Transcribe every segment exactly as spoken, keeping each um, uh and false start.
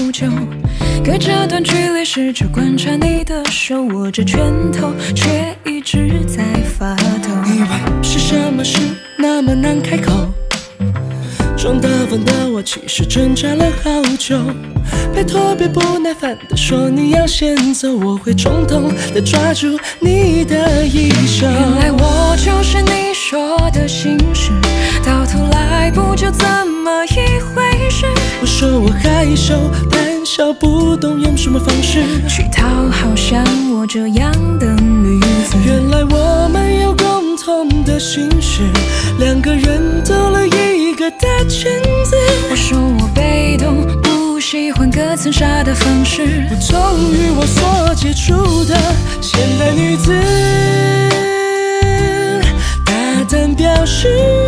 久，隔着段距离试着观察你的手，握着拳头却一直在发抖。 你问是什么事那么难开口，装大方的我其实挣扎了好久，拜托别不耐烦的说你要先走，我会冲动的抓住你的衣袖。 原来我就是你说的心事，到头来不就这么一回事。 我说我害羞胆小，不懂用什么方式去讨好像我这样的女子。 原来我们有共同的心事，两个人兜了一个大圈子。 我说我被动，不喜欢隔层纱的方式， 不同于我所接触的现代女子。大胆表示，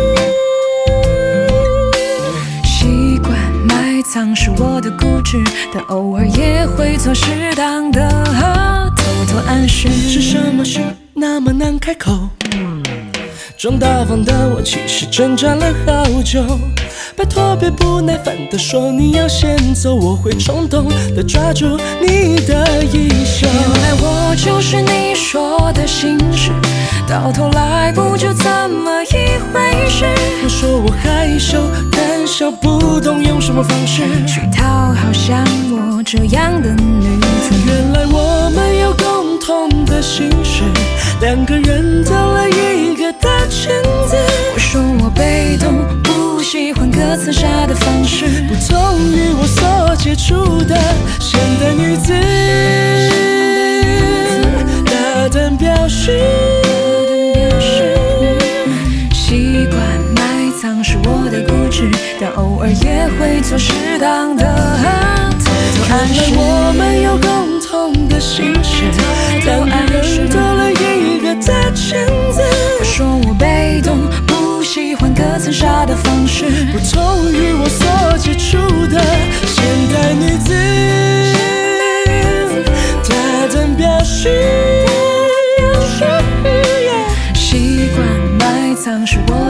习惯埋藏是我的固执，但偶尔也会做适当的偷偷暗示。 是什么事那么难开口？装大方的我其实挣扎了好久，拜托别不耐烦的说你要先走，我会冲动的抓住你的衣袖。 原来我就是你说的心事，到头来不就这么一回事。 我说我害羞胆小，不懂用什么方式去讨好像我这样的女子。 原来我们有共同的心事，两个人兜了一个大圈子。 我说我被动，不喜欢隔层纱的方式， 不同于我所接触的现代女子。大胆表示， 习惯埋藏是我的固执，但偶尔也会做适当的偷偷暗示。 原来我们有共同的心事，两个人兜了一个大圈子。 我说我被动，不喜欢隔层纱的方式， 不同于我所接触的现代女子。大胆表示， 习惯埋藏是我